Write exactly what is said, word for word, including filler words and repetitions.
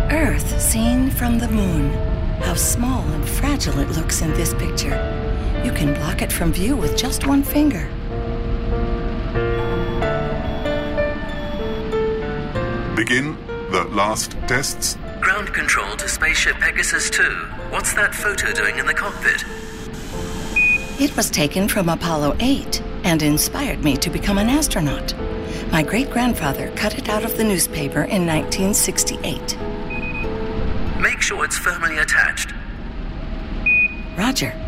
Earth seen from the moon. How small and fragile it looks in this picture. You can block it from view with just one finger. Begin the last tests. Ground control to spaceship Pegasus two. What's that photo doing in the cockpit? It was taken from Apollo eight and inspired me to become an astronaut. My great-grandfather cut it out of the newspaper in nineteen sixty-eight. Make sure it's firmly attached. Roger.